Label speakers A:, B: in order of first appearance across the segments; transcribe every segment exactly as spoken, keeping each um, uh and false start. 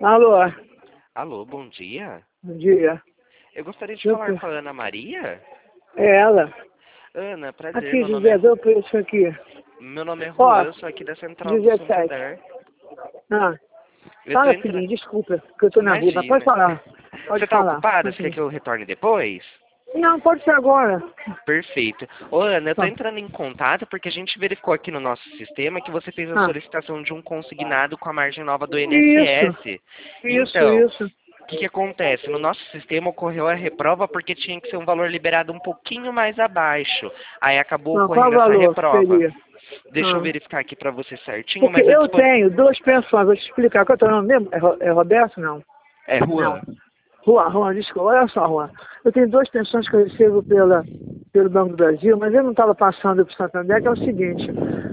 A: Alô,
B: Alô, bom dia.
A: bom dia.
B: Eu gostaria de
A: Eu
B: falar
A: que-
B: com a Ana Maria.
A: É ela.
B: Ana, prazer,
A: Aqui,
B: meu nome é,
A: José, deu o preço aqui.
B: meu nome é Juan,
A: Ó,
B: eu sou aqui da Central do
A: dezessete.
B: Santander.
A: Ah,
B: Eu tô
A: fala,
B: entrando...
A: filhinho, desculpa, que eu tô na rua, mas pode
B: Imagina.
A: falar. Pode
B: Você tá
A: falar.
B: ocupada? Você quer
A: Continua.
B: que eu retorne depois?
A: Não, pode ser agora.
B: Perfeito. Ô, Ana, eu tô
A: Tá.
B: entrando em contato porque a gente verificou aqui no nosso sistema que você fez a
A: Ah,
B: solicitação de um consignado com a margem nova do
A: isso,
B: I N S S.
A: isso,
B: Então,
A: isso.
B: o que, que acontece? No nosso sistema ocorreu a reprova porque tinha que ser um valor liberado um pouquinho mais abaixo. Aí acabou
A: Não, qual
B: ocorrendo essa
A: valor
B: reprova.
A: seria?
B: Deixa eu
A: Ah,
B: verificar aqui para você certinho,
A: porque
B: mas eu
A: eu
B: dispon...
A: tenho duas pensões, vou te explicar. Qual é o teu nome mesmo? É, Ro- é Roberto? Não.
B: É,
A: Não.
B: Juan.
A: Juan, Juan, desculpa, olha só, Juan. Eu tenho duas pensões que eu recebo pela, pelo Banco do Brasil, mas eu não estava passando para o Santander, que é o seguinte,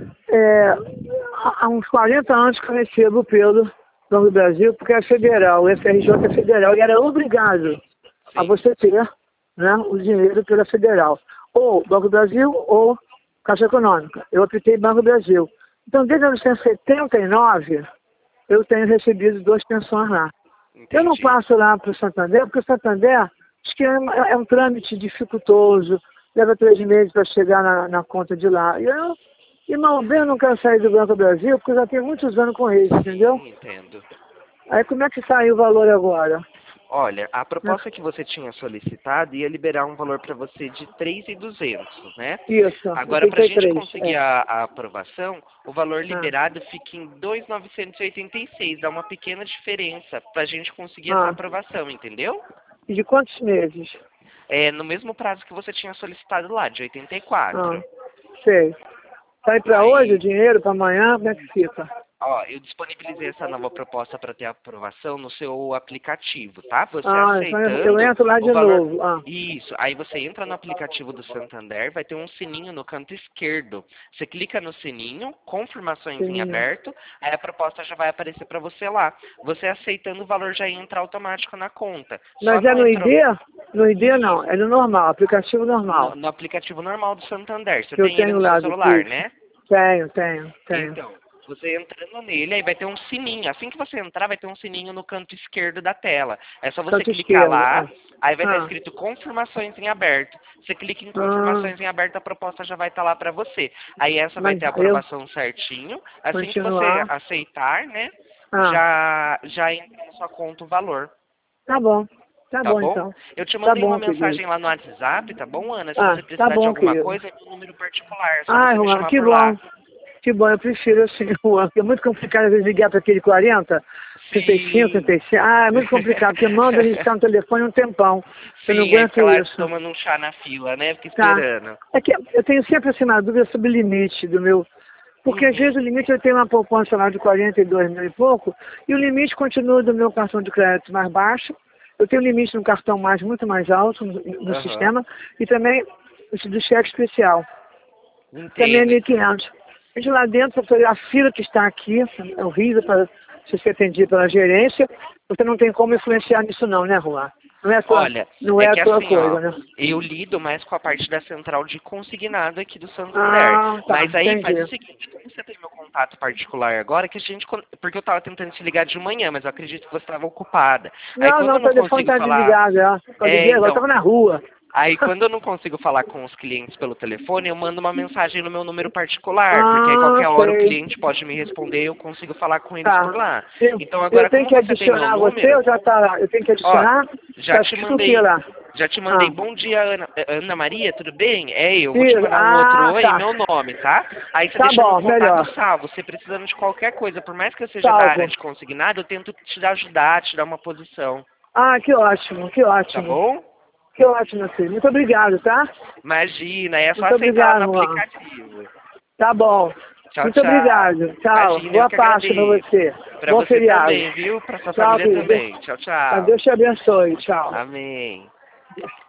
A: é, há há uns quarenta anos que eu recebo pelo Banco do Brasil, porque é federal, o F R J é federal, e era obrigado a
B: Sim.
A: você ter, né, o dinheiro pela federal. Ou Banco do Brasil ou Caixa Econômica. Eu optei Banco do Brasil. Então, desde mil novecentos e setenta e nove, eu tenho recebido duas pensões lá. Eu não
B: Entendi.
A: passo lá para o Santander, porque o Santander diz que é, um é um trâmite dificultoso, leva três meses para chegar na, na conta de lá. E eu, e mal bem, eu não quero sair do Banco do Brasil, porque eu já tenho muitos anos com eles, entendeu?
B: Sim, entendo.
A: Aí como é que saiu o valor agora?
B: Olha, a
A: Né?
B: proposta que você tinha solicitado ia liberar um valor para você de três mil e duzentos, né?
A: Isso,
B: Agora, para a gente
A: oitenta e três.
B: conseguir
A: É.
B: a, a aprovação, o valor
A: Ah,
B: liberado fica em dois mil novecentos e oitenta e seis. Dá uma pequena diferença para a gente conseguir essa
A: ah.
B: aprovação, entendeu?
A: E de quantos meses?
B: É no mesmo prazo que você tinha solicitado lá, de oitenta e
A: Ah,
B: quatro.
A: sei. Sai para hoje o
B: Aí,
A: dinheiro, para amanhã, como é que fica?
B: ó, eu disponibilizei essa nova proposta para ter aprovação no seu aplicativo, tá? Você
A: Ah, então eu, eu
B: aceitando
A: entro lá
B: o
A: de
B: valor.
A: novo. Ah,
B: Isso, aí você entra no aplicativo do Santander, vai ter um sininho no canto esquerdo. Você clica no sininho, confirmações em
A: sininho.
B: aberto, aí a proposta já vai aparecer para você lá. Você aceitando o valor já entra automático na conta. Só
A: Mas é
B: não
A: no
B: entrou
A: I D? No I D não, é
B: isso
A: no normal, aplicativo
B: no,
A: normal.
B: no aplicativo normal do Santander. Você
A: Que eu
B: tem ele
A: tenho
B: no seu
A: lá do
B: celular,
A: Pix.
B: né?
A: Tenho, tenho, tenho.
B: Então, você entrando nele, aí vai ter um sininho. Assim que você entrar, vai ter um sininho no canto esquerdo da tela. É só você
A: Canto
B: clicar
A: esquerdo.
B: lá,
A: Ah,
B: aí vai estar
A: ah,
B: escrito confirmações em aberto. Você clica em
A: ah,
B: confirmações em aberto, a proposta já vai estar lá para você. Aí essa vai
A: mas
B: ter a
A: eu
B: aprovação certinho. Assim que você
A: continuar.
B: aceitar, né,
A: Ah,
B: já, já entra na sua conta o valor.
A: tá bom. Tá
B: Tá
A: bom
B: bom?
A: então.
B: Eu te
A: Tá
B: mandei uma
A: bom, querido.
B: mensagem lá no WhatsApp, tá bom, Ana? Se
A: Ah,
B: você
A: tá
B: precisar de
A: bom,
B: alguma
A: querido.
B: coisa, é meu número particular. É só
A: Ai,
B: você me
A: Juan,
B: chamar
A: que
B: por lá.
A: bom. Que bom, eu prefiro assim, Juan, porque é muito complicado às vezes ligar para aquele quarenta, trinta e cinco,
B: Sim.
A: trinta e cinco. Ah, é muito complicado, porque manda a gente ficar no telefone um tempão. Eu não
B: Sim, aí
A: aguento
B: fica lá
A: isso.
B: tomando um chá na fila, né? Fica
A: Tá.
B: esperando.
A: É que eu tenho sempre assim uma dúvida sobre o limite do meu. Porque às vezes
B: Uhum.
A: o limite eu tenho uma poupança lá de quarenta e dois mil e pouco, e o limite continua do meu cartão de crédito mais baixo. Eu tenho limite no cartão mais, muito mais alto no, no
B: Aham.
A: sistema, e também esse do cheque especial. Também é
B: Entendo.
A: mil e quinhentos. Gente, lá dentro, a fila que está aqui, é horrível para se ser atendido pela gerência. Você não tem como influenciar nisso não, né, Juan? Não é a tua,
B: Olha,
A: não
B: é
A: é a
B: que
A: tua
B: assim, ó,
A: coisa, né?
B: eu lido mais com a parte da central de consignado aqui do Santander.
A: Ah, tá,
B: Mas aí faz
A: entendi.
B: o seguinte, como você tem meu contato particular agora, que a gente, con- porque eu tava tentando te ligar de manhã, mas eu acredito que você estava ocupada. Aí
A: Não,
B: quando
A: não,
B: eu
A: o
B: não
A: telefone
B: consigo
A: está
B: falar,
A: desligado, é. Eu
B: é,
A: liguei agora, eu
B: então,
A: estava na rua.
B: aí quando eu não consigo falar com os clientes pelo telefone, eu mando uma mensagem no meu número particular, porque aí
A: Ah,
B: qualquer hora o
A: sei.
B: cliente pode me responder e eu consigo falar com eles
A: Tá.
B: por lá.
A: Eu,
B: Então
A: eu
B: agora,
A: tenho
B: como
A: que
B: você tem meu
A: adicionar você
B: número,
A: ou já está lá? Eu tenho que
B: ó,
A: adicionar?
B: já
A: Está
B: te
A: escrito o que
B: mandei,
A: lá?
B: já te mandei
A: Ah,
B: bom dia, Ana, eh, Ana Maria, tudo bem? É eu, vou te
A: isso.
B: mandar um outro
A: Ah,
B: oi e
A: tá.
B: meu nome, tá? Aí você
A: Tá
B: deixa meu
A: bom,
B: contato
A: melhor.
B: salvo, você precisando de qualquer coisa, por mais que eu seja da área
A: Salvo.
B: de consignado, eu tento te ajudar, te dar uma posição,
A: Ah, que ótimo, que
B: tá
A: ótimo.
B: bom?
A: Que ótimo, filho. Muito obrigado, tá?
B: Imagina, é só
A: Muito
B: aceitar lá no
A: obrigado, Juan.
B: aplicativo.
A: Tá bom.
B: Tchau,
A: Muito
B: tchau.
A: obrigado. Tchau.
B: Imagina, eu
A: Boa
B: que
A: Páscoa pra
B: agradeço.
A: você.
B: Pra
A: Bom
B: você
A: feriado.
B: também, viu? Pra sua
A: Tchau,
B: família
A: querido.
B: também. Tchau, tchau.
A: Deus te abençoe. Tchau.
B: Amém.